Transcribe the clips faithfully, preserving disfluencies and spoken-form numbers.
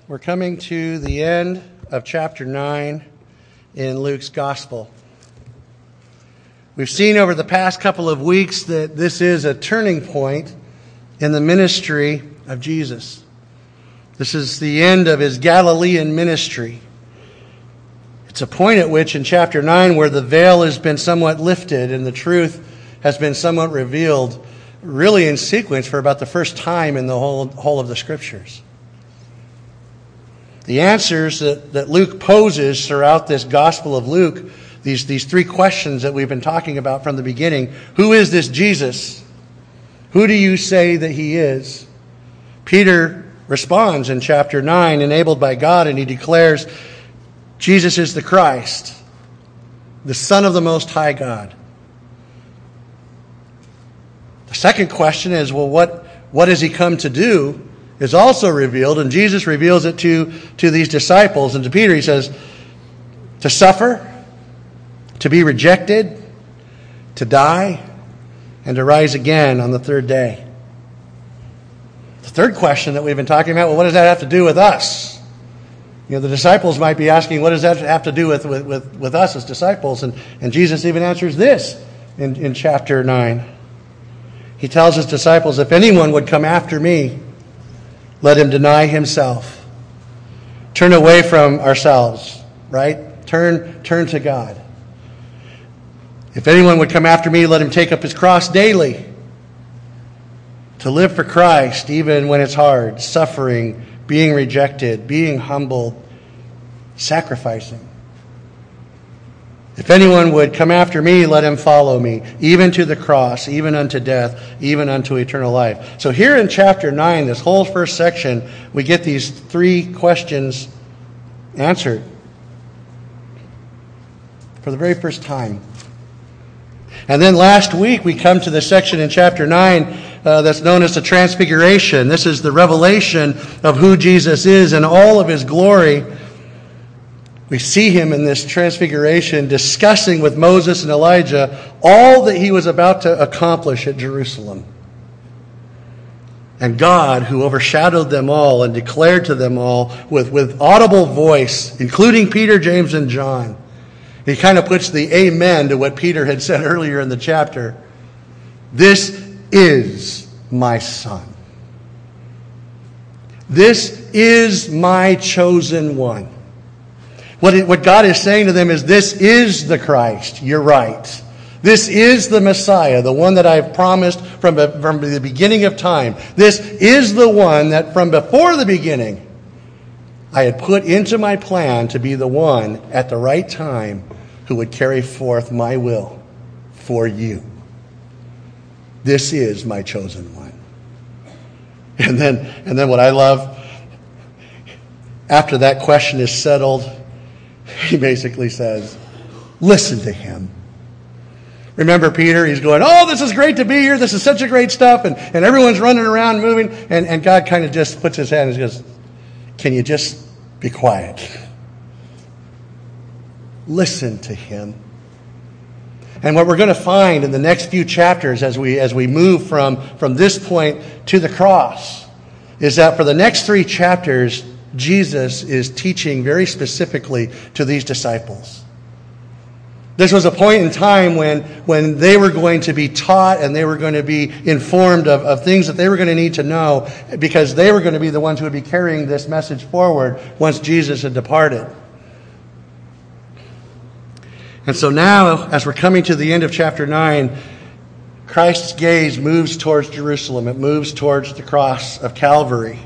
We're coming to the end of chapter nine in Luke's Gospel. We've seen over the past couple of weeks that this is a turning point in the ministry of Jesus. This is the end of his Galilean ministry. It's a point at which in chapter nine where the veil has been somewhat lifted and the truth has been somewhat revealed, really in sequence for about the first time in the whole, whole of the Scriptures. The answers that, that Luke poses throughout this Gospel of Luke, these, these three questions that we've been talking about from the beginning. Who is this Jesus? Who do you say that he is? Peter responds in chapter nine, enabled by God, and he declares, Jesus is the Christ, the Son of the Most High God. The second question is, well, what, what has he come to do? Is also revealed, and Jesus reveals it to, to these disciples. And to Peter he says, to suffer, to be rejected, to die, and to rise again on the third day. The third question that we've been talking about, well, what does that have to do with us? You know, the disciples might be asking, what does that have to do with, with, with, with us as disciples? And, and Jesus even answers this in, in chapter nine. He tells his disciples, if anyone would come after me, let him deny himself. Turn away from ourselves, right? Turn, turn to God. If anyone would come after me, let him take up his cross daily. To live for Christ, even when it's hard, suffering, being rejected, being humbled, sacrificing. If anyone would come after me, let him follow me, even to the cross, even unto death, even unto eternal life. So here in chapter nine, this whole first section, we get these three questions answered for the very first time. And then last week, we come to the section in chapter nine uh, that's known as the Transfiguration. This is the revelation of who Jesus is in all of his glory. We see him in this transfiguration discussing with Moses and Elijah all that he was about to accomplish at Jerusalem. And God, who overshadowed them all and declared to them all with, with audible voice, including Peter, James, and John. He kind of puts the amen to what Peter had said earlier in the chapter. This is my son. This is my chosen one. What, it, what God is saying to them is, this is the Christ. You're right. This is the Messiah, the one that I've promised from, from the beginning of time. This is the one that from before the beginning I had put into my plan to be the one at the right time who would carry forth my will for you. This is my chosen one. And then, and then what I love, after that question is settled, he basically says, listen to him. Remember Peter, he's going, oh, this is great to be here. This is such a great stuff. And, and everyone's running around, moving. And, and God kind of just puts his hand and goes, can you just be quiet? Listen to him. And what we're going to find in the next few chapters as we, as we move from, from this point to the cross is that for the next three chapters, Jesus is teaching very specifically to these disciples. This was a point in time when, when they were going to be taught and they were going to be informed of, of things that they were going to need to know because they were going to be the ones who would be carrying this message forward once Jesus had departed. And so now, as we're coming to the end of chapter nine, Christ's gaze moves towards Jerusalem. It moves towards the cross of Calvary.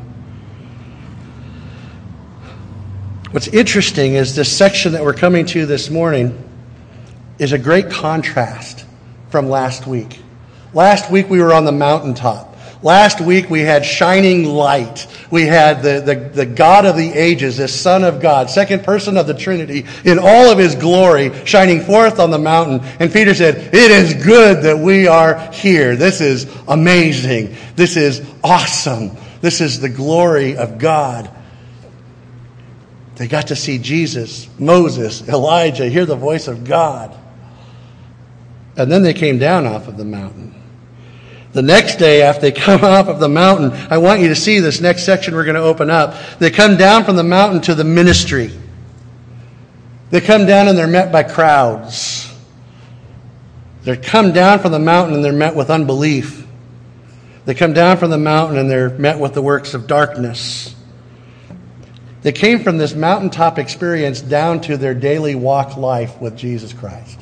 What's interesting is this section that we're coming to this morning is a great contrast from last week. Last week we were on the mountaintop. Last week we had shining light. We had the, the, the God of the ages, the Son of God, second person of the Trinity, in all of his glory, shining forth on the mountain. And Peter said, it is good that we are here. This is amazing. This is awesome. This is the glory of God. They got to see Jesus, Moses, Elijah, hear the voice of God. And then they came down off of the mountain. The next day, after they come off of the mountain, I want you to see this next section we're going to open up. They come down from the mountain to the ministry. They come down and they're met by crowds. They come down from the mountain and they're met with unbelief. They come down from the mountain and they're met with the works of darkness. They came from this mountaintop experience down to their daily walk life with Jesus Christ.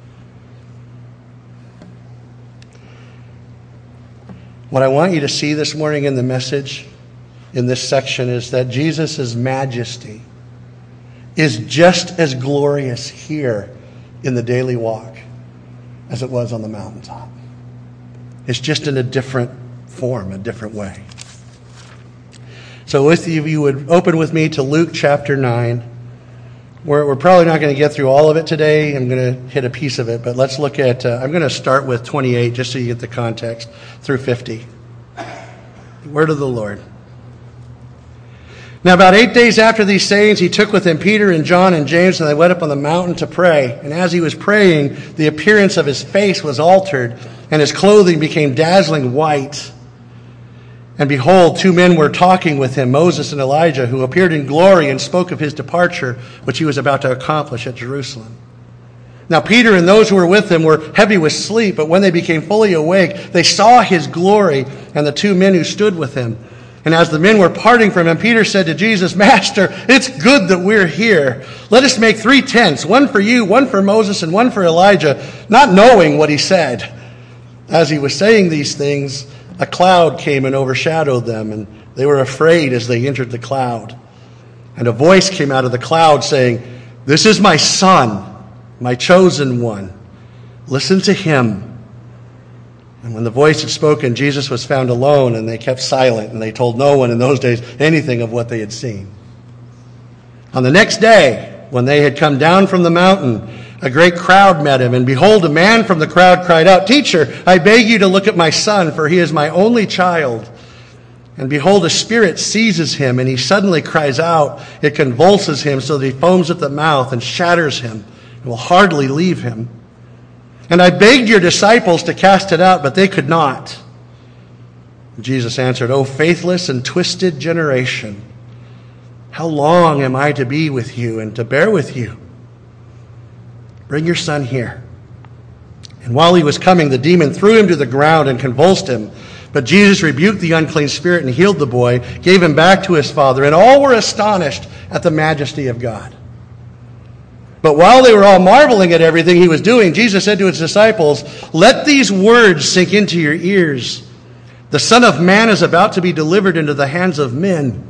What I want you to see this morning in the message, in this section, is that Jesus' majesty is just as glorious here in the daily walk as it was on the mountaintop. It's just in a different form, a different way. So if you would open with me to Luke chapter nine, where we're probably not going to get through all of it today. I'm going to hit a piece of it, but let's look at, uh, I'm going to start with twenty-eight just so you get the context through fifty. Word of the Lord. Now about eight days after these sayings, he took with him Peter and John and James, and they went up on the mountain to pray. And as he was praying, the appearance of his face was altered, and his clothing became dazzling white. And behold, two men were talking with him, Moses and Elijah, who appeared in glory and spoke of his departure, which he was about to accomplish at Jerusalem. Now Peter and those who were with him were heavy with sleep, but when they became fully awake, they saw his glory and the two men who stood with him. And as the men were parting from him, Peter said to Jesus, Master, it's good that we're here. Let us make three tents, one for you, one for Moses, and one for Elijah, not knowing what he said. As he was saying these things, a cloud came and overshadowed them, and they were afraid as they entered the cloud. And a voice came out of the cloud saying, This is my son, my chosen one. Listen to him. And when the voice had spoken, Jesus was found alone, and they kept silent, and they told no one in those days anything of what they had seen. On the next day, when they had come down from the mountain, a great crowd met him, and behold, a man from the crowd cried out, Teacher, I beg you to look at my son, for he is my only child. And behold, a spirit seizes him, and he suddenly cries out. It convulses him so that he foams at the mouth and shatters him, and will hardly leave him. And I begged your disciples to cast it out, but they could not. Jesus answered, O faithless and twisted generation, how long am I to be with you and to bear with you? Bring your son here. And while he was coming, the demon threw him to the ground and convulsed him. But Jesus rebuked the unclean spirit and healed the boy, gave him back to his father, and all were astonished at the majesty of God. But while they were all marveling at everything he was doing, Jesus said to his disciples, Let these words sink into your ears. The Son of Man is about to be delivered into the hands of men.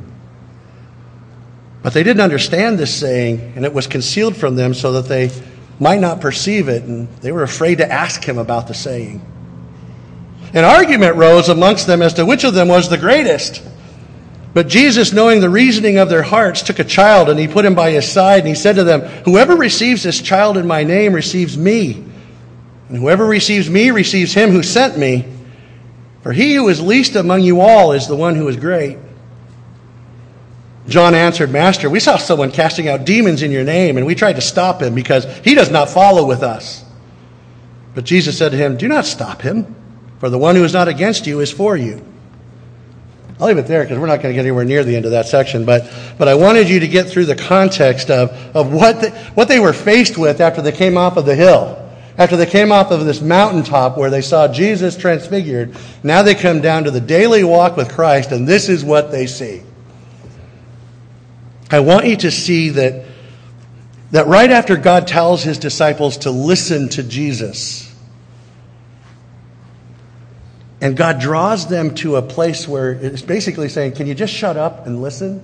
But they didn't understand this saying, and it was concealed from them so that they might not perceive it, and they were afraid to ask him about the saying. An argument rose amongst them as to which of them was the greatest. But Jesus, knowing the reasoning of their hearts, took a child, and he put him by his side, and he said to them, Whoever receives this child in my name receives me, and whoever receives me receives him who sent me. For he who is least among you all is the one who is great. John answered, Master, we saw someone casting out demons in your name, and we tried to stop him because he does not follow with us. But Jesus said to him, Do not stop him, for the one who is not against you is for you. I'll leave it there because we're not going to get anywhere near the end of that section, but but I wanted you to get through the context of, of what, the, what they were faced with after they came off of the hill. After they came off of this mountaintop where they saw Jesus transfigured, now they come down to the daily walk with Christ, and this is what they see. I want you to see that, that right after God tells his disciples to listen to Jesus, and God draws them to a place where it's basically saying, can you just shut up and listen?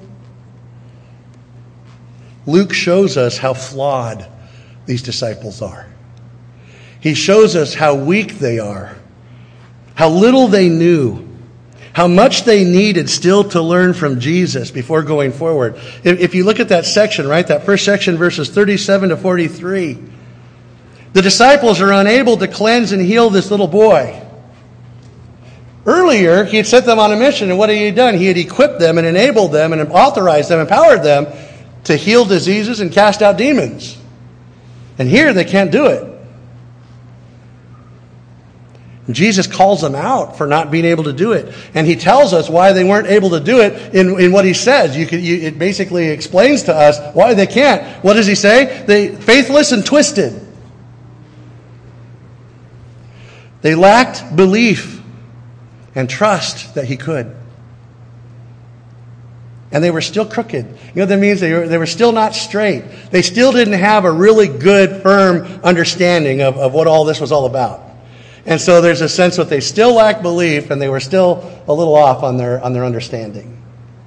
Luke shows us how flawed these disciples are. He shows us how weak they are, how little they knew, how much they needed still to learn from Jesus before going forward. If, if you look at that section, right, that first section, verses thirty-seven to forty-three, the disciples are unable to cleanse and heal this little boy. Earlier, he had sent them on a mission, and what had he done? He had equipped them and enabled them and authorized them, empowered them to heal diseases and cast out demons. And here they can't do it. Jesus calls them out for not being able to do it. And he tells us why they weren't able to do it in, in what he says. You could, you, it basically explains to us why they can't. What does he say? They faithless and twisted. They lacked belief and trust that he could. And they were still crooked. You know what that means? They were, they were still not straight. They still didn't have a really good, firm understanding of, of what all this was all about. And so there's a sense that they still lacked belief and they were still a little off on their, on their understanding.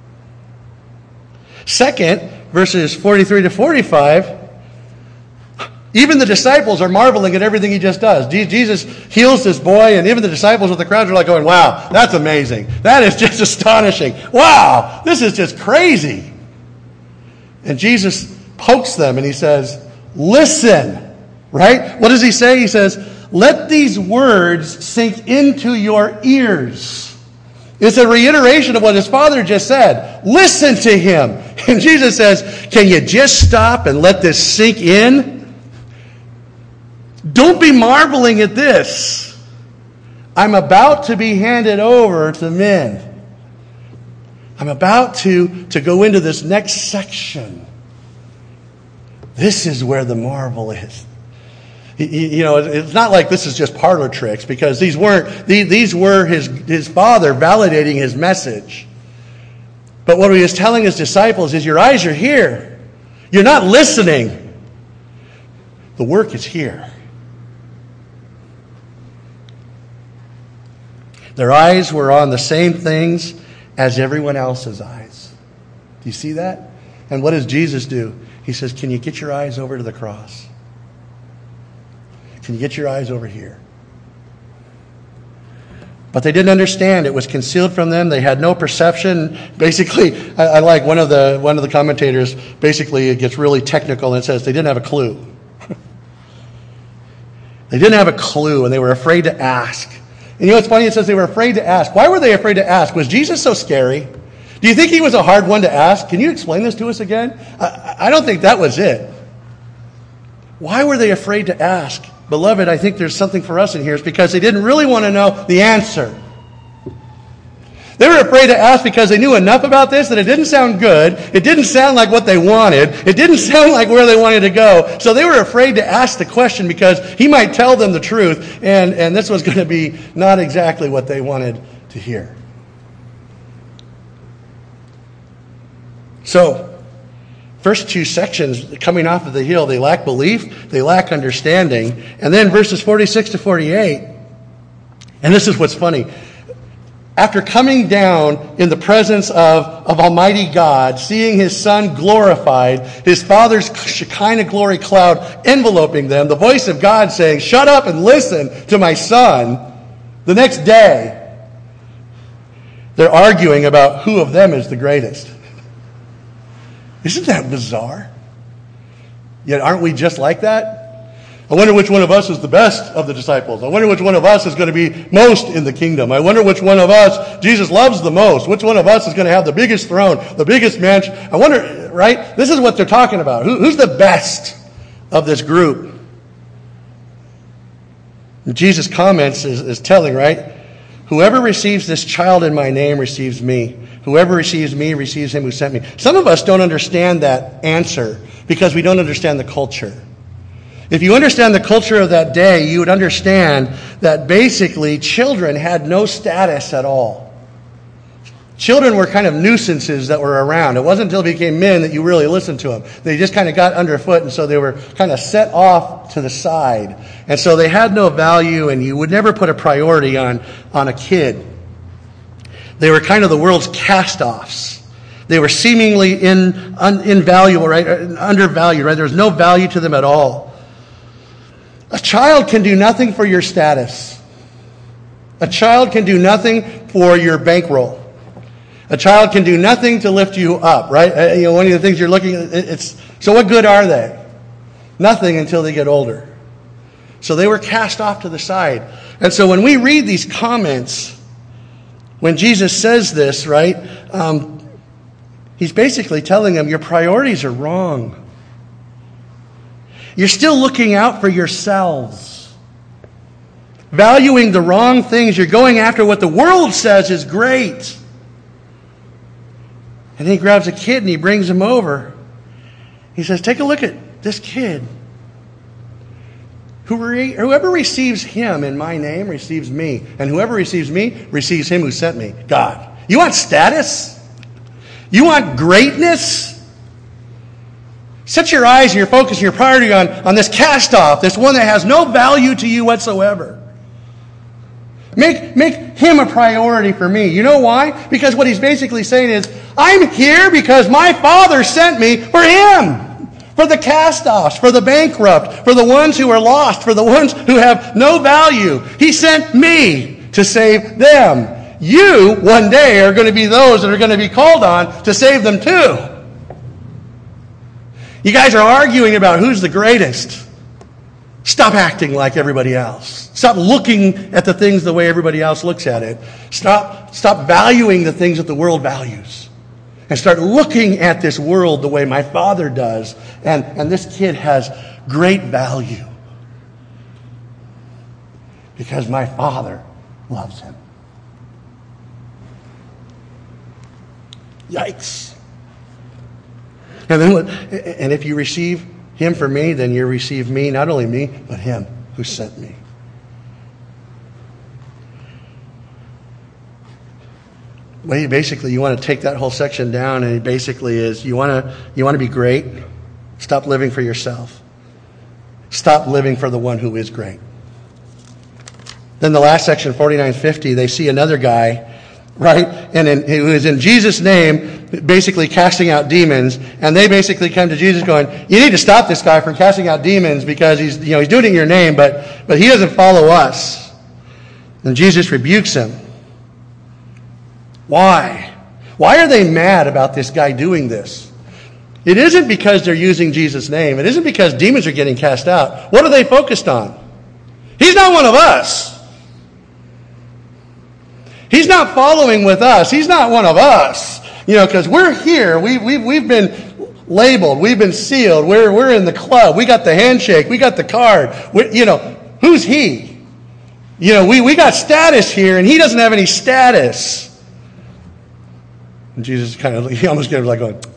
Second, verses forty-three to forty-five, even the disciples are marveling at everything he just does. Jesus heals this boy, and even the disciples with the crowds are like going, wow, that's amazing. That is just astonishing. Wow, this is just crazy. And Jesus pokes them and he says, listen, right? What does he say? He says, let these words sink into your ears. It's a reiteration of what his father just said. Listen to him. And Jesus says, can you just stop and let this sink in? Don't be marveling at this. I'm about to be handed over to men. I'm about to, to go into this next section. This is where the marvel is. You know, it's not like this is just parlor tricks, because these weren't, these were his, his father validating his message. But what he was telling his disciples is, your eyes are here. You're not listening. The work is here. Their eyes were on the same things as everyone else's eyes. Do you see that? And what does Jesus do? He says, can you get your eyes over to the cross? Can you get your eyes over here? But they didn't understand. It was concealed from them. They had no perception. Basically, I, I like one of the one of the commentators, basically it gets really technical and it says they didn't have a clue. They didn't have a clue, and they were afraid to ask. And you know what's funny? It says they were afraid to ask. Why were they afraid to ask? Was Jesus so scary? Do you think he was a hard one to ask? Can you explain this to us again? I, I don't think that was it. Why were they afraid to ask? Beloved, I think there's something for us in here. It's because they didn't really want to know the answer. They were afraid to ask because they knew enough about this that it didn't sound good. It didn't sound like what they wanted. It didn't sound like where they wanted to go. So they were afraid to ask the question because he might tell them the truth, and, and this was going to be not exactly what they wanted to hear. So, first two sections, coming off of the hill, they lack belief, they lack understanding. And then verses forty-six to forty-eight, and this is what's funny. After coming down in the presence of, of Almighty God, seeing his Son glorified, his Father's Shekinah glory cloud enveloping them, the voice of God saying, shut up and listen to my Son, the next day, they're arguing about who of them is the greatest. Isn't that bizarre? Yet aren't we just like that? I wonder which one of us is the best of the disciples. I wonder which one of us is going to be most in the kingdom. I wonder which one of us Jesus loves the most. Which one of us is going to have the biggest throne, the biggest mansion. I wonder, right? This is what they're talking about. Who, who's the best of this group? And Jesus' comments is, is telling, right? Whoever receives this child in my name receives me. Whoever receives me receives him who sent me. Some of us don't understand that answer because we don't understand the culture. If you understand the culture of that day, you would understand that basically children had no status at all. Children were kind of nuisances that were around. It wasn't until they became men that you really listened to them. They just kind of got underfoot, and so they were kind of set off to the side. And so they had no value, and you would never put a priority on, on a kid. They were kind of the world's cast-offs. They were seemingly in, un, invaluable, right? Undervalued, right? There was no value to them at all. A child can do nothing for your status. A child can do nothing for your bankroll. A child can do nothing to lift you up, right? Uh, you know, one of the things you're looking at, it's, so what good are they? Nothing until they get older. So they were cast off to the side. And so when we read these comments, when Jesus says this, right, um, he's basically telling them your priorities are wrong. You're still looking out for yourselves. valuing the wrong things. You're going after what the world says is great. And then he grabs a kid and he brings him over. He says, take a look at this kid. Whoever receives him in my name receives me. And whoever receives me receives him who sent me, God. You want status? You want greatness? Set your eyes and your focus and your priority on, on this cast-off, this one that has no value to you whatsoever. Make, make him a priority for me. You know why? Because what he's basically saying is, I'm here because my Father sent me for him. For the cast-offs, for the bankrupt, for the ones who are lost, for the ones who have no value. He sent me to save them. You, one day, are going to be those that are going to be called on to save them too. You guys are arguing about who's the greatest. Stop acting like everybody else. Stop looking at the things the way everybody else looks at it. Stop, stop valuing the things that the world values. And start looking at this world the way my Father does. And, and this kid has great value. Because my Father loves him. Yikes. And then, and if you receive him for me, then you receive me, not only me, but him who sent me. Well, basically, you want to take that whole section down, and it basically is you want to you want to be great. Stop living for yourself. Stop living for the one who is great. Then the last section, forty-nine fifty, they see another guy, right, and in, who is in Jesus' name, basically casting out demons, and they basically come to Jesus going, "You need to stop this guy from casting out demons because he's you know he's doing it in your name, but but he doesn't follow us." And Jesus rebukes him. Why? Why are they mad about this guy doing this? It isn't because they're using Jesus' name. It isn't because demons are getting cast out. What are they focused on? He's not one of us. He's not following with us. He's not one of us. You know, because we're here. We, we, we've been labeled. We've been sealed. We're, we're in the club. We got the handshake. We got the card. We, you know, who's he? You know, we, we got status here, and he doesn't have any status. And Jesus kind of, he almost gets like going,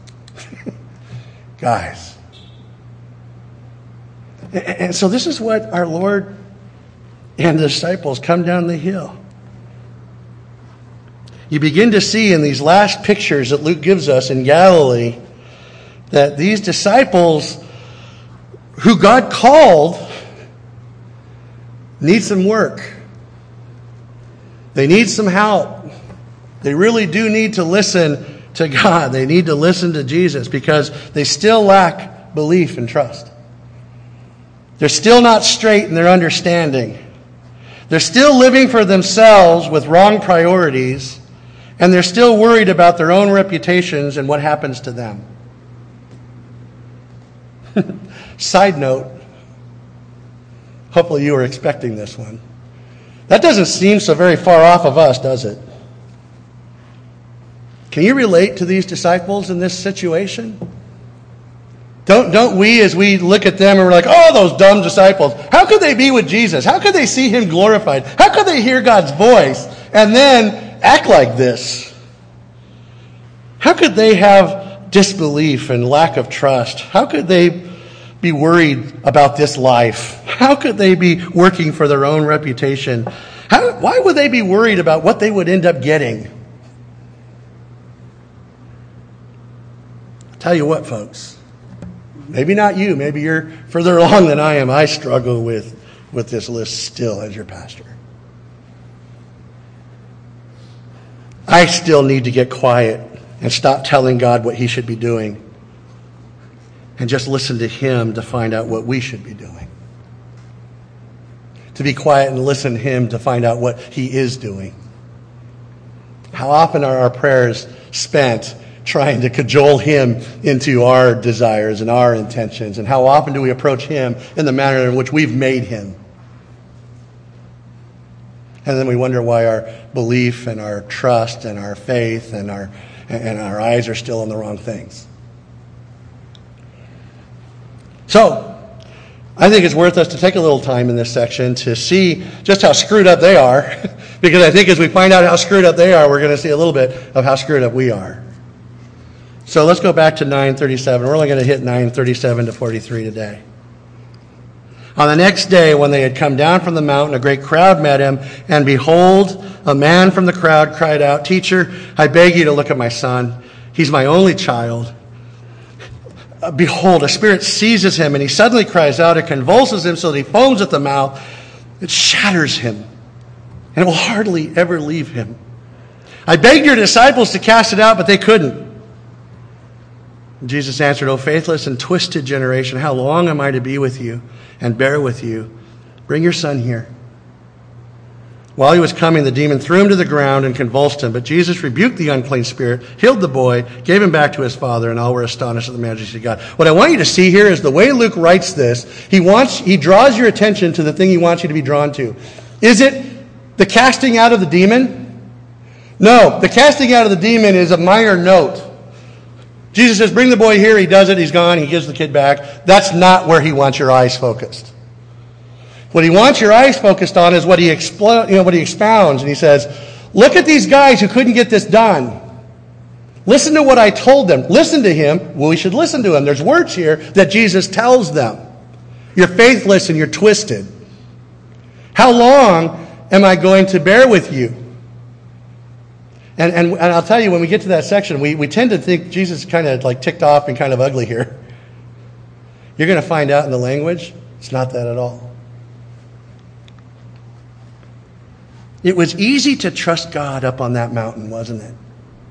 guys. And, and so this is what our Lord and the disciples come down the hill. You begin to see in these last pictures that Luke gives us in Galilee that these disciples who God called need some work. They need some help. They really do need to listen to God. They need to listen to Jesus because they still lack belief and trust. They're still not straight in their understanding. They're still living for themselves with wrong priorities, and they're still worried about their own reputations and what happens to them. Side note, hopefully you were expecting this one. That doesn't seem so very far off of us, does it? Can you relate to these disciples in this situation? Don't, don't we, as we look at them and we're like, oh, those dumb disciples. How could they be with Jesus? How could they see him glorified? How could they hear God's voice and then act like this? How could they have disbelief and lack of trust? How could they be worried about this life? How could they be working for their own reputation? How, why would they be worried about what they would end up getting? Tell you what, folks, maybe not you, maybe you're further along than I am. I struggle with, with this list still as your pastor. I still need to get quiet and stop telling God what he should be doing and just listen to him to find out what we should be doing. To be quiet and listen to him to find out what he is doing. How often are our prayers spent trying to cajole him into our desires and our intentions? And how often do we approach him in the manner in which we've made him? And then we wonder why our belief and our trust and our faith and our and our eyes are still on the wrong things. So, I think it's worth us to take a little time in this section to see just how screwed up they are, because I think as we find out how screwed up they are, we're going to see a little bit of how screwed up we are. So let's go back to nine thirty-seven. We're only going to hit nine thirty-seven to forty-three today. On the next day, when they had come down from the mountain, a great crowd met him, and behold, a man from the crowd cried out, "Teacher, I beg you to look at my son. He's my only child. Uh, behold, a spirit seizes him, and he suddenly cries out. It convulses him so that he foams at the mouth. It shatters him, and it will hardly ever leave him. I begged your disciples to cast it out, but they couldn't." And Jesus answered, "O faithless and twisted generation, how long am I to be with you and bear with you? Bring your son here." While he was coming, the demon threw him to the ground and convulsed him. But Jesus rebuked the unclean spirit, healed the boy, gave him back to his father, and all were astonished at the majesty of God. What I want you to see here is the way Luke writes this, he wants, he draws your attention to the thing he wants you to be drawn to. Is it the casting out of the demon? No, the casting out of the demon is a minor note. Jesus says, "Bring the boy here." He does it. He's gone. He gives the kid back. That's not where he wants your eyes focused. What he wants your eyes focused on is what he explo- you know, what he expounds. And he says, look at these guys who couldn't get this done. Listen to what I told them. Listen to him. Well, we should listen to him. There's words here that Jesus tells them. You're faithless and you're twisted. How long am I going to bear with you? And, and, and I'll tell you, when we get to that section, we, we tend to think Jesus is kind of like ticked off and kind of ugly here. You're going to find out in the language, it's not that at all. It was easy to trust God up on that mountain, wasn't it?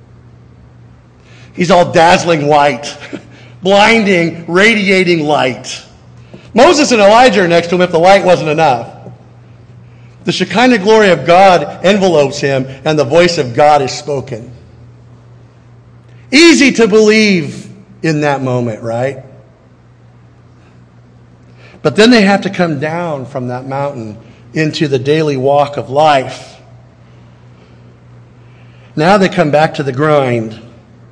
He's all dazzling white, blinding, radiating light. Moses and Elijah are next to him if the light wasn't enough. The Shekinah glory of God envelopes him, and the voice of God is spoken. Easy to believe in that moment, right? But then they have to come down from that mountain into the daily walk of life. Now they come back to the grind, and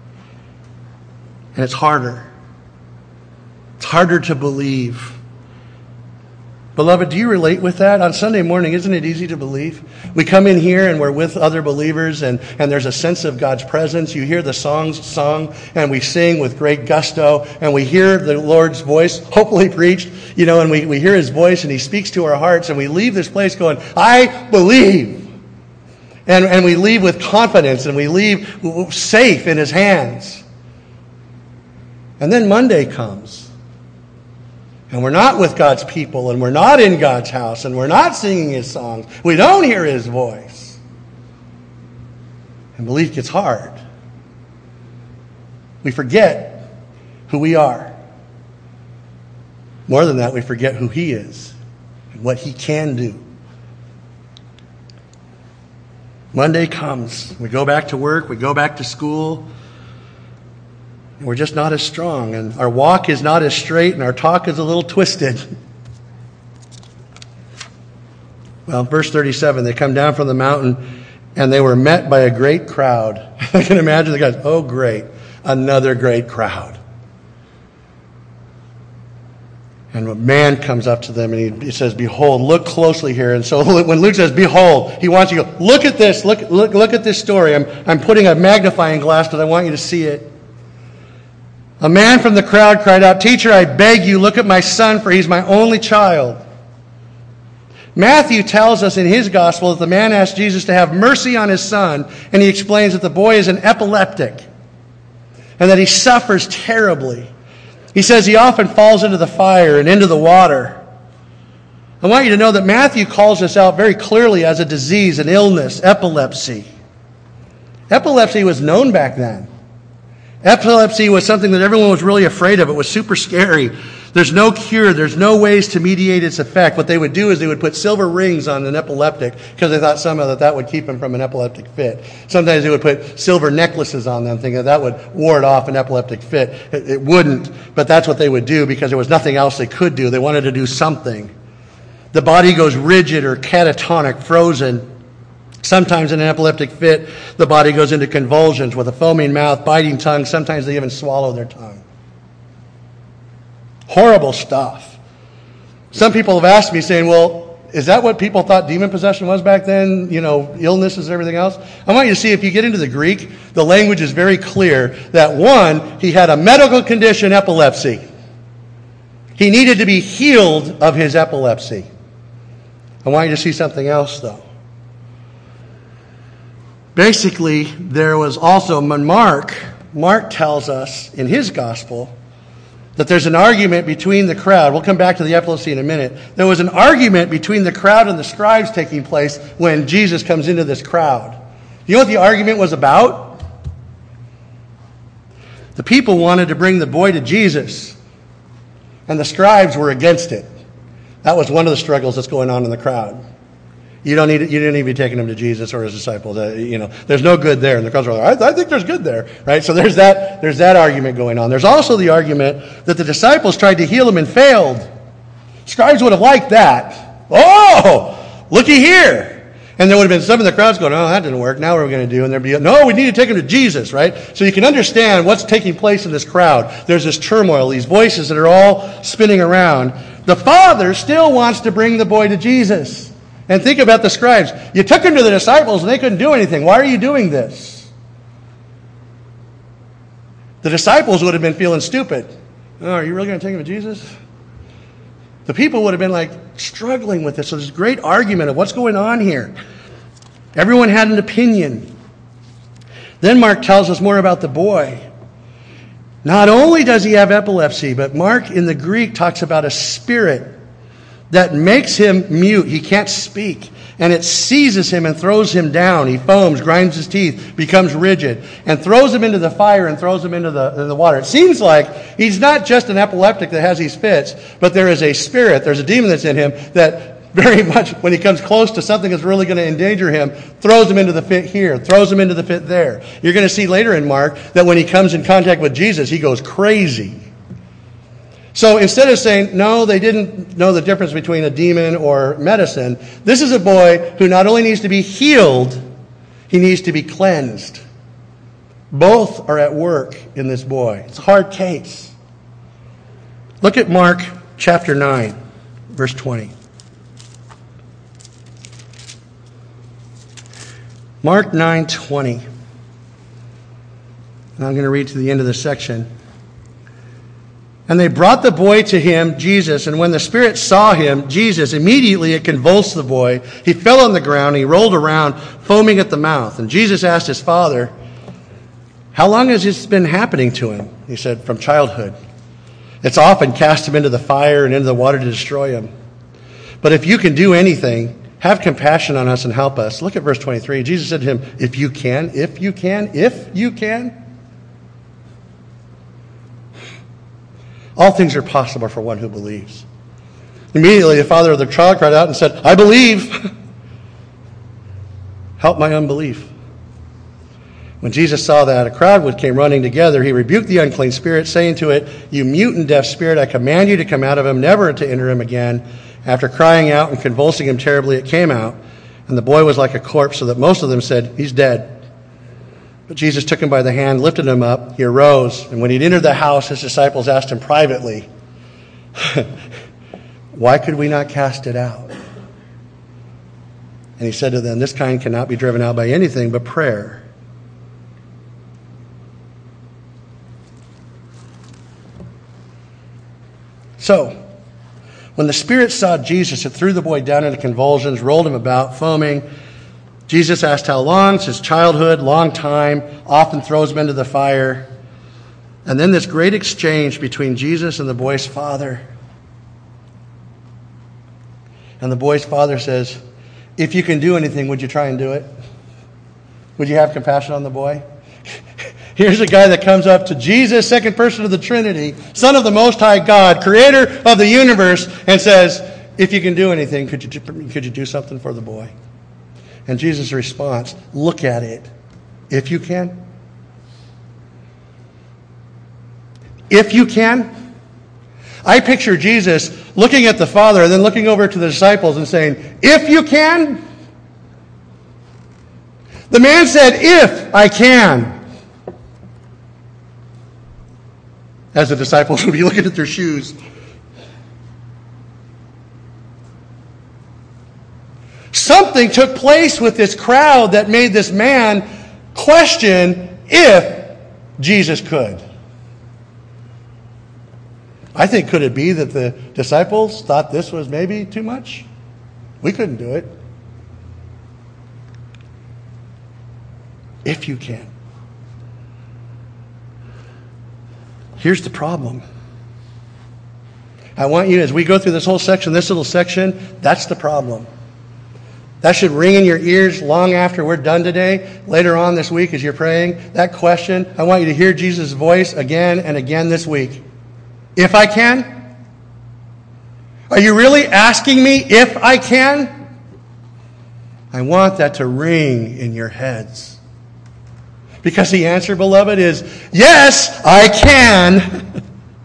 it's harder. It's harder to believe. Beloved, do you relate with that? On Sunday morning, isn't it easy to believe? We come in here and we're with other believers, and, and there's a sense of God's presence. You hear the songs sung, and we sing with great gusto, and we hear the Lord's voice, hopefully preached, you know, and we, we hear his voice, and he speaks to our hearts, and we leave this place going, I believe. And, and we leave with confidence, and we leave safe in his hands. And then Monday comes. And we're not with God's people, and we're not in God's house, and we're not singing his songs. We don't hear his voice. And belief gets hard. We forget who we are. More than that, we forget who he is and what he can do. Monday comes. We go back to work. We go back to school. We're just not as strong, and our walk is not as straight, and our talk is a little twisted. Well, verse thirty-seven, they come down from the mountain, and they were met by a great crowd. I can imagine the guys, oh great, another great crowd. And a man comes up to them, and he, he says, behold, look closely here. And so when Luke says, behold, he wants you to go, look at this, look, look, look at this story. I'm, I'm putting a magnifying glass because I want you to see it. A man from the crowd cried out, Teacher, I beg you, look at my son, for he's my only child. Matthew tells us in his gospel that the man asked Jesus to have mercy on his son, and he explains that the boy is an epileptic and that he suffers terribly. He says he often falls into the fire and into the water. I want you to know that Matthew calls this out very clearly as a disease, an illness, epilepsy. Epilepsy was known back then. Epilepsy was something that everyone was really afraid of. It was super scary. There's no cure. There's no ways to mediate its effect. What they would do is they would put silver rings on an epileptic because they thought somehow that that would keep him from an epileptic fit. Sometimes they would put silver necklaces on them thinking that that would ward off an epileptic fit. It, it wouldn't, but that's what they would do because there was nothing else they could do. They wanted to do something. The body goes rigid or catatonic, frozen. Sometimes in an epileptic fit, the body goes into convulsions with a foaming mouth, biting tongue. Sometimes they even swallow their tongue. Horrible stuff. Some people have asked me saying, well, is that what people thought demon possession was back then? You know, illnesses and everything else? I want you to see, if you get into the Greek, the language is very clear that, one, he had a medical condition, epilepsy. He needed to be healed of his epilepsy. I want you to see something else, though. Basically, there was also, Mark, Mark tells us in his gospel that there's an argument between the crowd. We'll come back to the epilepsy in a minute. There was an argument between the crowd and the scribes taking place when Jesus comes into this crowd. You know what the argument was about? The people wanted to bring the boy to Jesus, and the scribes were against it. That was one of the struggles that's going on in the crowd. You don't need. You didn't need to be taking him to Jesus or his disciples. Uh, you know, there's no good there. And the crowds are like, I, I think there's good there, right? So there's that. There's that argument going on. There's also the argument that the disciples tried to heal him and failed. Scribes would have liked that. Oh, looky here. And there would have been some of the crowds going, oh, that didn't work. Now what are we going to do? And there'd be, no, we need to take him to Jesus, right? So you can understand what's taking place in this crowd. There's this turmoil, these voices that are all spinning around. The Father still wants to bring the boy to Jesus. And think about the scribes. You took him to the disciples and they couldn't do anything. Why are you doing this? The disciples would have been feeling stupid. Oh, are you really going to take him to Jesus? The people would have been like struggling with this. So there's a great argument of what's going on here. Everyone had an opinion. Then Mark tells us more about the boy. Not only does he have epilepsy, but Mark in the Greek talks about a spirit that makes him mute. He can't speak. And it seizes him and throws him down. He foams, grinds his teeth, becomes rigid, and throws him into the fire and throws him into the, into the water. It seems like he's not just an epileptic that has these fits, but there is a spirit, there's a demon that's in him that very much, when he comes close to something that's really going to endanger him, throws him into the fit here, throws him into the fit there. You're going to see later in Mark that when he comes in contact with Jesus, he goes crazy. So instead of saying, no, they didn't know the difference between a demon or medicine, this is a boy who not only needs to be healed, he needs to be cleansed. Both are at work in this boy. It's a hard case. Look at Mark chapter nine, verse twenty. Mark nine twenty. And I'm going to read to the end of the section. And they brought the boy to him, Jesus, and when the spirit saw him, Jesus, immediately it convulsed the boy. He fell on the ground, he rolled around, foaming at the mouth. And Jesus asked his father, how long has this been happening to him? He said, from childhood. It's often cast him into the fire and into the water to destroy him. But if you can do anything, have compassion on us and help us. Look at verse twenty-three. Jesus said to him, if you can, if you can, if you can. All things are possible for one who believes. Immediately the father of the child cried out and said, I believe. Help my unbelief. When Jesus saw that, a crowd came running together. He rebuked the unclean spirit, saying to it, you mute and deaf spirit, I command you to come out of him, never to enter him again. After crying out and convulsing him terribly, it came out. And the boy was like a corpse, so that most of them said, he's dead. But Jesus took him by the hand, lifted him up. He arose, and when he'd entered the house, his disciples asked him privately, why could we not cast it out? And he said to them, this kind cannot be driven out by anything but prayer. So, when the spirit saw Jesus, it threw the boy down into convulsions, rolled him about, foaming. Jesus asked how long, since childhood, long time, often throws him into the fire. And then this great exchange between Jesus and the boy's father. And the boy's father says, if you can do anything, would you try and do it? Would you have compassion on the boy? Here's a guy that comes up to Jesus, second person of the Trinity, Son of the Most High God, creator of the universe, and says, if you can do anything, could you, could you do something for the boy? And Jesus' response, look at it. If you can. If you can. I picture Jesus looking at the Father and then looking over to the disciples and saying, if you can. The man said, if I can. As the disciples would be looking at their shoes. something took place with this crowd that made this man question if Jesus could. I think, could it be that the disciples thought this was maybe too much? We couldn't do it. If you can. Here's the problem. I want you, as we go through this whole section, this little section, that's the problem. That should ring in your ears long after we're done today. Later on this week as you're praying, that question, I want you to hear Jesus' voice again and again this week. If I can? Are you really asking me if I can? I want that to ring in your heads. Because the answer, beloved, is yes, I can.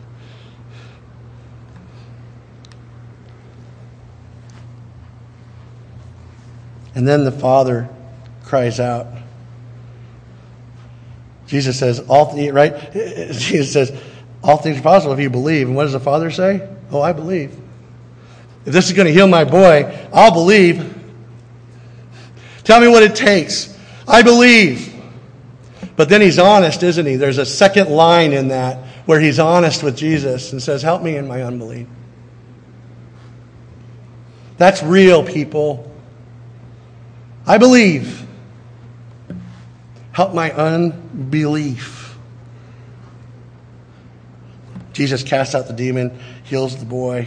And then the Father cries out. Jesus says, all right? Jesus says, all things are possible if you believe. And what does the Father say? Oh, I believe. If this is going to heal my boy, I'll believe. Tell me what it takes. I believe. But then he's honest, isn't he? There's a second line in that where he's honest with Jesus and says, help me in my unbelief. That's real, people. I believe. Help my unbelief. Jesus casts out the demon, heals the boy.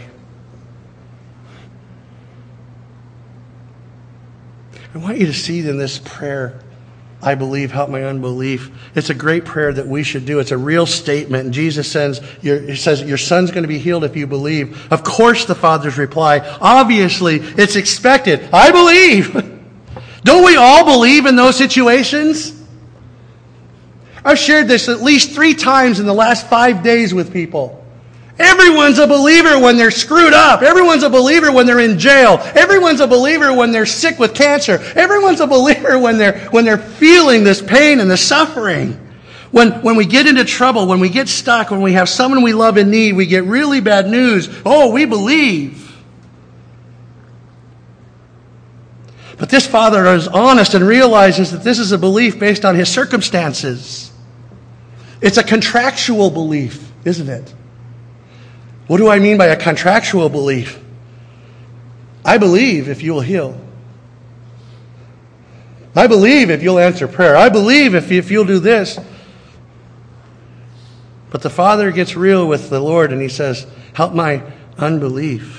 I want you to see in this prayer, I believe, help my unbelief. It's a great prayer that we should do. It's a real statement. And Jesus says, your, he says, your son's going to be healed if you believe. Of course, the Father's reply. Obviously, it's expected. I believe. Don't we all believe in those situations? I've shared this at least three times in the last five days with people. Everyone's a believer when they're screwed up. Everyone's a believer when they're in jail. Everyone's a believer when they're sick with cancer. Everyone's a believer when they're when they're feeling this pain and the suffering. When, when we get into trouble, when we get stuck, when we have someone we love in need, we get really bad news. Oh, we believe. But this father is honest and realizes that this is a belief based on his circumstances. It's a contractual belief, isn't it? What do I mean by a contractual belief? I believe if you will heal. I believe if you'll answer prayer. I believe if, if you'll do this. But the father gets real with the Lord and he says, help my unbelief.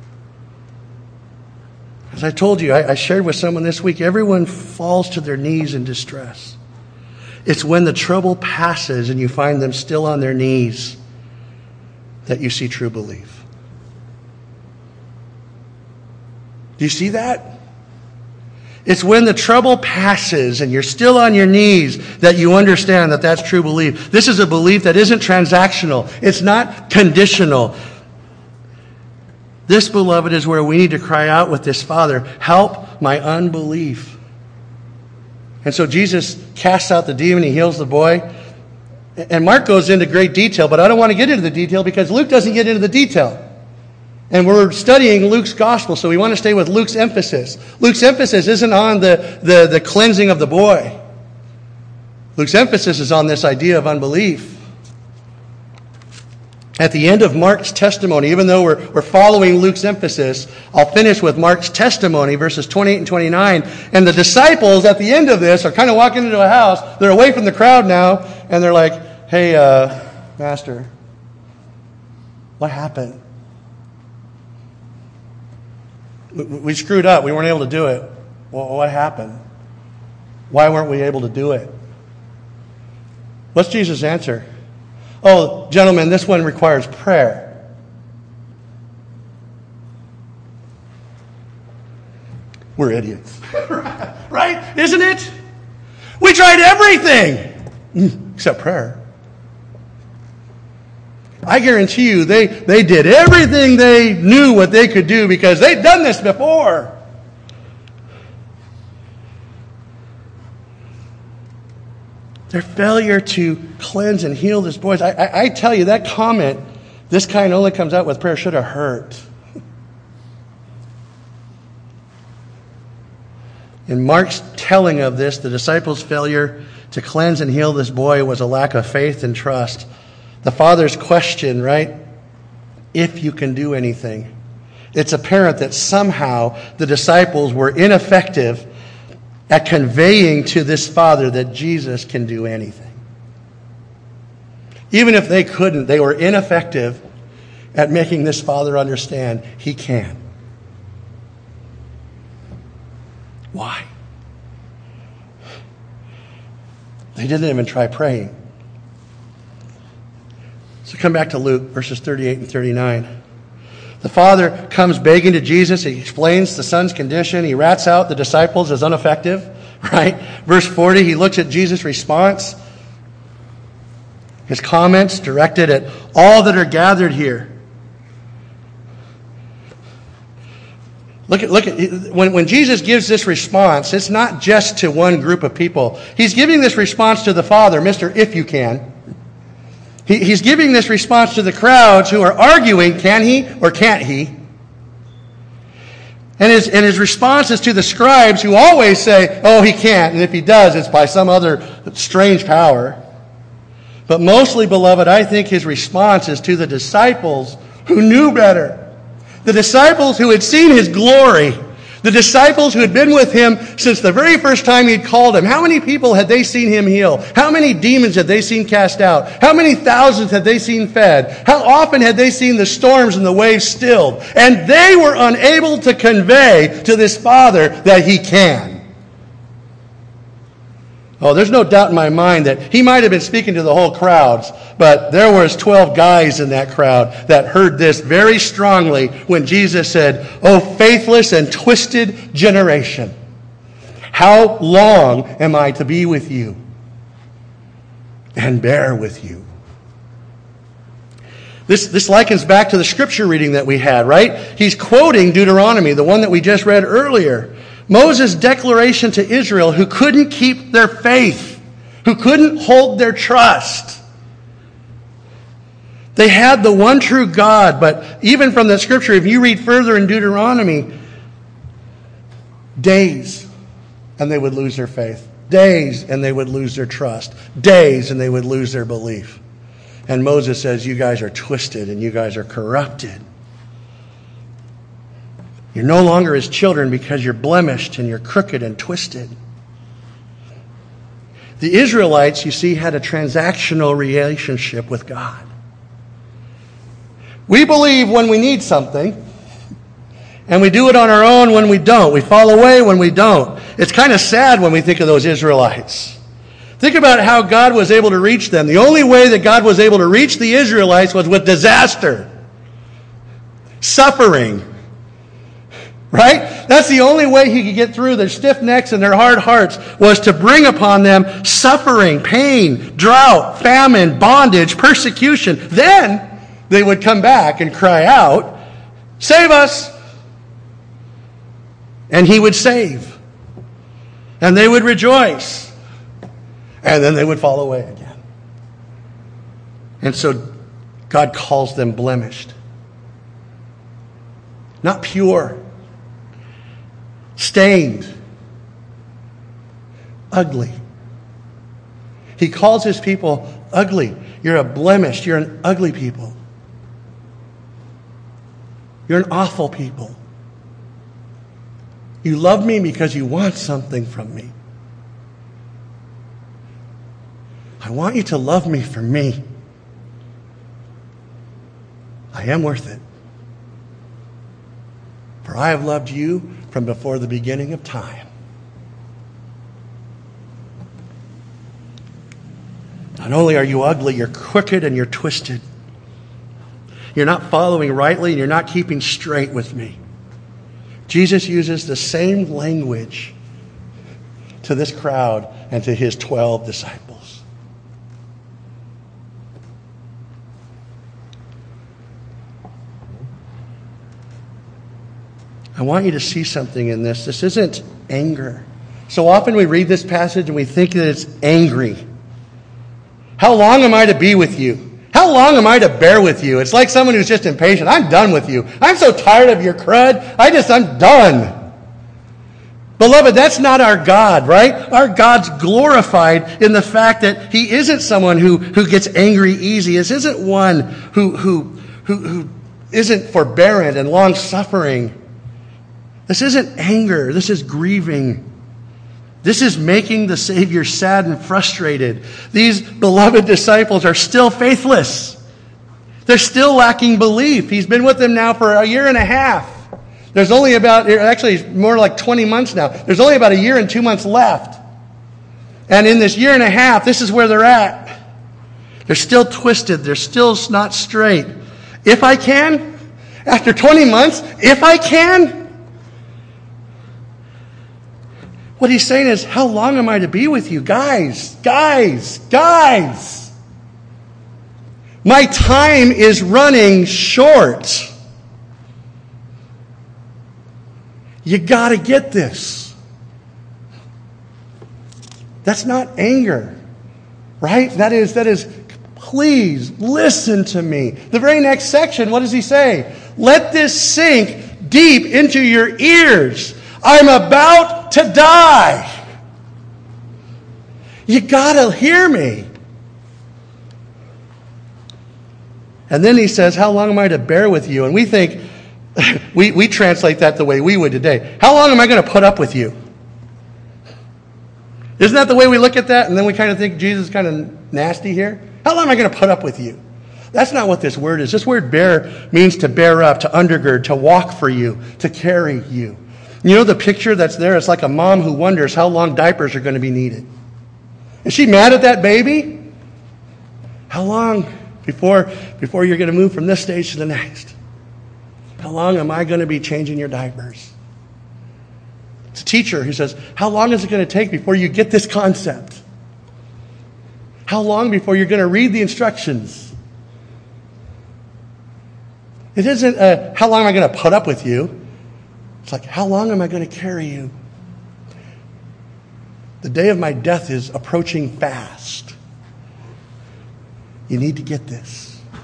As I told you, I, I shared with someone this week, everyone falls to their knees in distress. It's when the trouble passes and you find them still on their knees that you see true belief. Do you see that? It's when the trouble passes and you're still on your knees that you understand that that's true belief. This is a belief that isn't transactional. It's not conditional. This, beloved, is where we need to cry out with this Father, help my unbelief. And so Jesus casts out the demon, he heals the boy. And Mark goes into great detail, but I don't want to get into the detail because Luke doesn't get into the detail. And we're studying Luke's gospel, so we want to stay with Luke's emphasis. Luke's emphasis isn't on the, the, the cleansing of the boy. Luke's emphasis is on this idea of unbelief. At the end of Mark's testimony, even though we're, we're following Luke's emphasis, I'll finish with Mark's testimony, verses twenty-eight and twenty-nine. And the disciples at the end of this are kind of walking into a house. They're away from the crowd now, and they're like, hey, uh, Master, what happened? We, we screwed up. We weren't able to do it. Well, what happened? Why weren't we able to do it? What's Jesus' answer? Oh, gentlemen, this one requires prayer. We're idiots. Right? Isn't it? We tried everything except prayer. I guarantee you they, they did everything they knew what they could do because they'd done this before. Their failure to cleanse and heal this boy. I, I, I tell you, that comment, this kind only comes out with prayer, should have hurt. In Mark's telling of this, the disciples' failure to cleanse and heal this boy was a lack of faith and trust. The Father's question, right? If you can do anything. It's apparent that somehow the disciples were ineffective at conveying to this Father that Jesus can do anything. Even if they couldn't, they were ineffective at making this Father understand He can. Why? They didn't even try praying. So come back to Luke, verses thirty-eight and thirty-nine. The Father comes begging to Jesus. He explains the Son's condition. He rats out the disciples as ineffective, right? Verse forty, he looks at Jesus' response. His comments directed at all that are gathered here. Look at, look at when, when Jesus gives this response, it's not just to one group of people. He's giving this response to the Father, Mister If you can. He, he's giving this response to the crowds who are arguing, can he or can't he? And his, and his response is to the scribes who always say, oh, he can't, and if he does, it's by some other strange power. But mostly, beloved, I think his response is to the disciples who knew better. The disciples who had seen his glory. The disciples who had been with him since the very first time he'd called him. How many people had they seen him heal? How many demons had they seen cast out? How many thousands had they seen fed? How often had they seen the storms and the waves stilled? And they were unable to convey to this Father that he can. Oh, there's no doubt in my mind that he might have been speaking to the whole crowds, but there was twelve guys in that crowd that heard this very strongly when Jesus said, "Oh, faithless and twisted generation, how long am I to be with you and bear with you?" This, this likens back to the scripture reading that we had, right? He's quoting Deuteronomy, the one that we just read earlier. Moses' declaration to Israel, who couldn't keep their faith, who couldn't hold their trust. They had the one true God, but even from the scripture, if you read further in Deuteronomy, days and they would lose their faith. Days and they would lose their trust. Days and they would lose their belief. And Moses says, you guys are twisted and you guys are corrupted. You're no longer his children because you're blemished and you're crooked and twisted. The Israelites, you see, had a transactional relationship with God. We believe when we need something, and we do it on our own when we don't. We fall away when we don't. It's kind of sad when we think of those Israelites. Think about how God was able to reach them. The only way that God was able to reach the Israelites was with disaster, suffering. Right? That's the only way he could get through their stiff necks and their hard hearts, was to bring upon them suffering, pain, drought, famine, bondage, persecution. Then they would come back and cry out, "Save us!" And he would save. And they would rejoice. And then they would fall away again. And so God calls them blemished. Not pure. Stained. Ugly. He calls his people ugly. You're a blemished. You're an ugly people. You're an awful people. You love me because you want something from me. I want you to love me for me. I am worth it. For I have loved you from before the beginning of time. Not only are you ugly, you're crooked and you're twisted. You're not following rightly and you're not keeping straight with me. Jesus uses the same language to this crowd and to his twelve disciples. I want you to see something in this. This isn't anger. So often we read this passage and we think that it's angry. How long am I to be with you? How long am I to bear with you? It's like someone who's just impatient. I'm done with you. I'm so tired of your crud. I just, I'm done. Beloved, that's not our God, right? Our God's glorified in the fact that he isn't someone who, who gets angry easy. This isn't one who, who, who, who isn't forbearant and long-suffering. This isn't anger. This is grieving. This is making the Savior sad and frustrated. These beloved disciples are still faithless. They're still lacking belief. He's been with them now for a year and a half. There's only about, actually more like twenty months now. There's only about a year and two months left. And in this year and a half, this is where they're at. They're still twisted. They're still not straight. If I can, after twenty months, if I can. What he's saying is, how long am I to be with you? Guys, guys, guys. My time is running short. You got to get this. That's not anger, right? That is, that is, please listen to me. The very next section, what does he say? Let this sink deep into your ears. I'm about to die. You got to hear me. And then he says, how long am I to bear with you? And we think, we, we translate that the way we would today. How long am I going to put up with you? Isn't that the way we look at that? And then we kind of think Jesus is kind of nasty here. How long am I going to put up with you? That's not what this word is. This word bear means to bear up, to undergird, to walk for you, to carry you. You know the picture that's there? It's like a mom who wonders how long diapers are going to be needed. Is she mad at that baby? How long before, before you're going to move from this stage to the next? How long am I going to be changing your diapers? It's a teacher who says, how long is it going to take before you get this concept? How long before you're going to read the instructions? It isn't a, how long am I going to put up with you? It's like, how long am I going to carry you? The day of my death is approaching fast. You need to get this.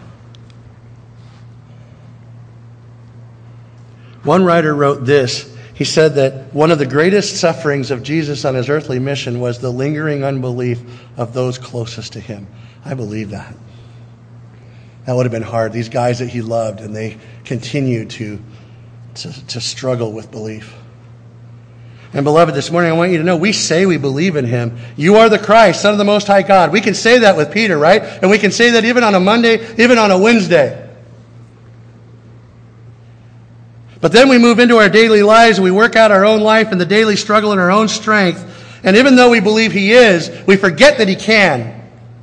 One writer wrote this. He said that one of the greatest sufferings of Jesus on his earthly mission was the lingering unbelief of those closest to him. I believe that. That would have been hard. These guys that he loved, and they continue to, to, to struggle with belief. And beloved, this morning I want you to know, we say we believe in him. You are the Christ, Son of the Most High God. We can say that with Peter, right? And we can say that even on a Monday, even on a Wednesday. But then we move into our daily lives and we work out our own life and the daily struggle in our own strength. And even though we believe he is, we forget that he can.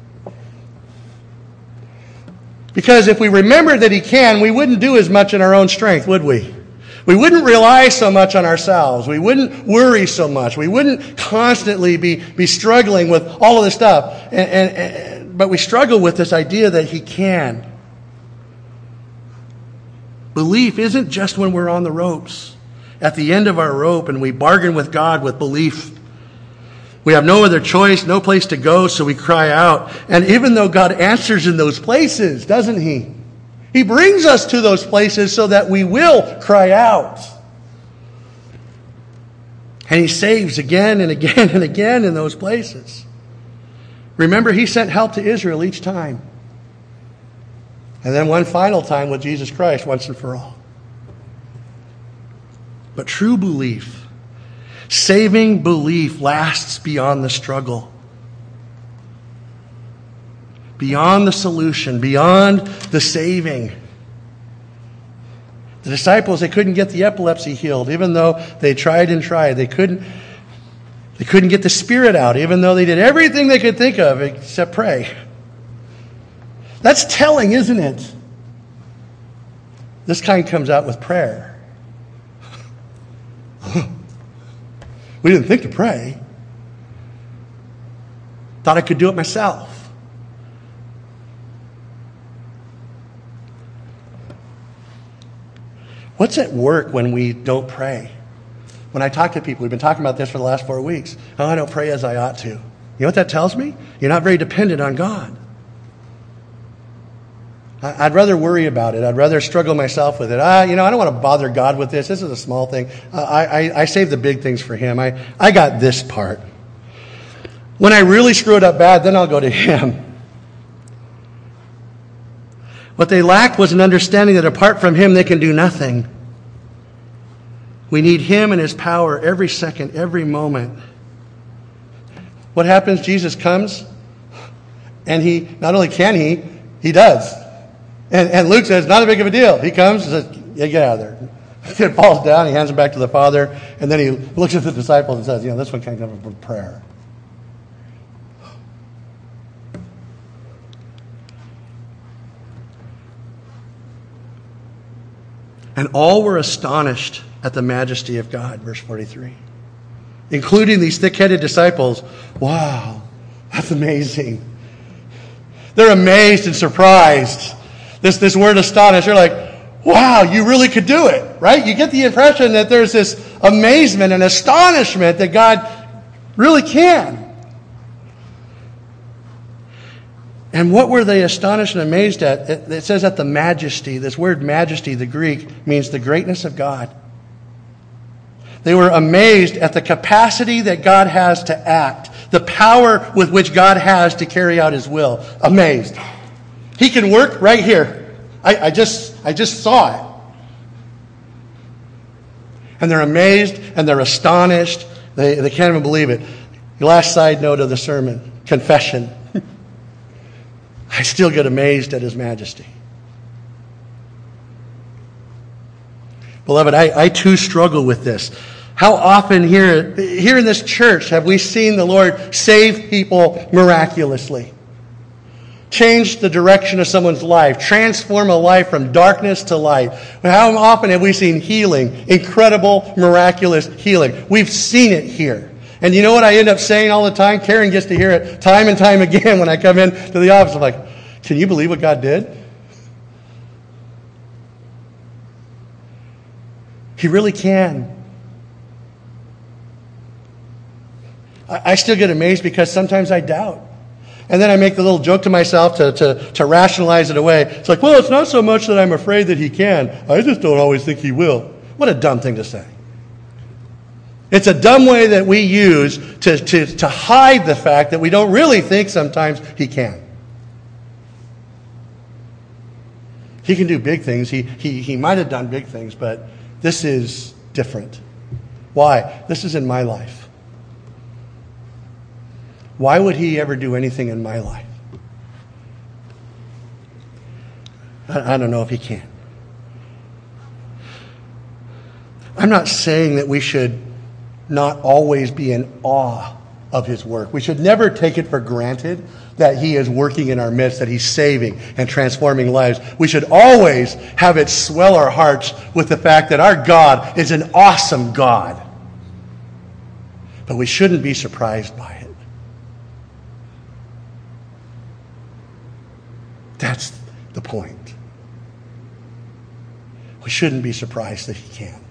Because if we remembered that he can, we wouldn't do as much in our own strength, would we? We wouldn't rely so much on ourselves. We wouldn't worry so much. We wouldn't constantly be, be struggling with all of this stuff. And, and, and, but we struggle with this idea that he can. Belief isn't just when we're on the ropes, at the end of our rope, and we bargain with God with belief. We have no other choice, no place to go, so we cry out. And even though God answers in those places, doesn't he? He brings us to those places so that we will cry out. And he saves again and again and again in those places. Remember, he sent help to Israel each time. And then one final time with Jesus Christ, once and for all. But true belief, saving belief, lasts beyond the struggle. Beyond the solution, beyond the saving. The disciples, they couldn't get the epilepsy healed, even though they tried and tried. They couldn't, they couldn't get the spirit out, even though they did everything they could think of except pray. That's telling, isn't it? This kind comes out with prayer. We didn't think to pray. Thought I could do it myself. What's at work when we don't pray? When I talk to people, we've been talking about this for the last four weeks. Oh, I don't pray as I ought to. You know what that tells me? You're not very dependent on God. I'd rather worry about it. I'd rather struggle myself with it. Ah, you know, I don't want to bother God with this. This is a small thing. Uh, I, I, I save the big things for him. I, I got this part. When I really screw it up bad, then I'll go to him. What they lacked was an understanding that apart from him, they can do nothing. We need him and his power every second, every moment. What happens? Jesus comes, and he, not only can he, he does. And, and Luke says, not a big of a deal. He comes and says, yeah, get out of there. He falls down, he hands him back to the Father, and then he looks at the disciples and says, you know, this one can't come from prayer. And all were astonished at the majesty of God, verse forty-three. Including these thick-headed disciples. Wow, that's amazing. They're amazed and surprised. This, this word astonished, they're like, wow, you really could do it, right? You get the impression that there's this amazement and astonishment that God really can. And what were they astonished and amazed at? It, it says at the majesty. This word majesty, the Greek, means the greatness of God. They were amazed at the capacity that God has to act, the power with which God has to carry out his will. Amazed. He can work right here. I, I just I just saw it. And they're amazed and they're astonished. They, they can't even believe it. The last side note of the sermon, confession. I still get amazed at his majesty. Beloved, I, I too struggle with this. How often here, here in this church have we seen the Lord save people miraculously? Change the direction of someone's life. Transform a life from darkness to light. How often have we seen healing? Incredible, miraculous healing. We've seen it here. And you know what I end up saying all the time? Karen gets to hear it time and time again when I come in to the office. I'm like, can you believe what God did? He really can. I, I still get amazed because sometimes I doubt. And then I make the little joke to myself to, to, to rationalize it away. It's like, well, it's not so much that I'm afraid that he can. I just don't always think he will. What a dumb thing to say. It's a dumb way that we use to, to, to hide the fact that we don't really think sometimes he can. He can do big things. He, he, he might have done big things, but this is different. Why? This is in my life. Why would he ever do anything in my life? I, I don't know if he can. I'm not saying that we should not always be in awe of his work. We should never take it for granted that he is working in our midst, that he's saving and transforming lives. We should always have it swell our hearts with the fact that our God is an awesome God. But we shouldn't be surprised by it. That's the point. We shouldn't be surprised that he can.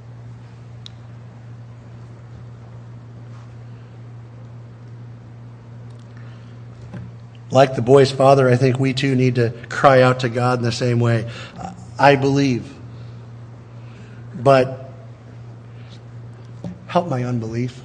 Like the boy's father, I think we too need to cry out to God in the same way. I believe, but help my unbelief.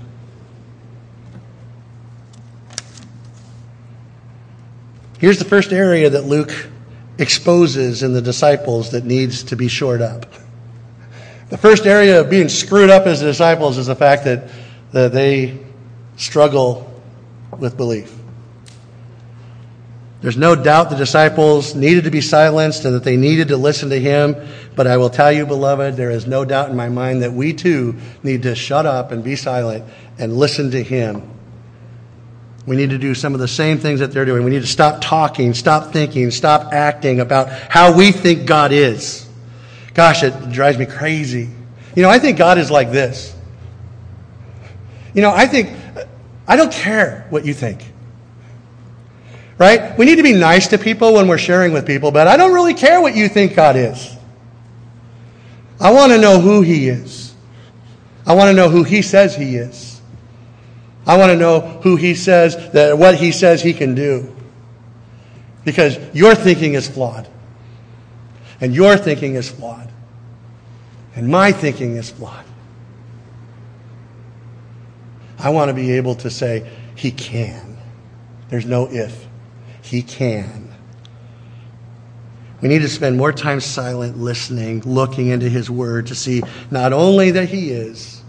Here's the first area that Luke exposes in the disciples that needs to be shored up. The first area of being screwed up as disciples is the fact that, that they struggle with belief. There's no doubt the disciples needed to be silenced and that they needed to listen to him. But I will tell you, beloved, there is no doubt in my mind that we too need to shut up and be silent and listen to him. We need to do some of the same things that they're doing. We need to stop talking, stop thinking, stop acting about how we think God is. Gosh, it drives me crazy. You know, I think God is like this. You know, I think, I don't care what you think. Right? We need to be nice to people when we're sharing with people, but I don't really care what you think God is. I want to know who he is. I want to know who he says he is. I want to know who he says, that what he says he can do. Because your thinking is flawed. And your thinking is flawed. And my thinking is flawed. I want to be able to say, He can. There's no if. He can. We need to spend more time silent, listening, looking into His Word to see not only that He is,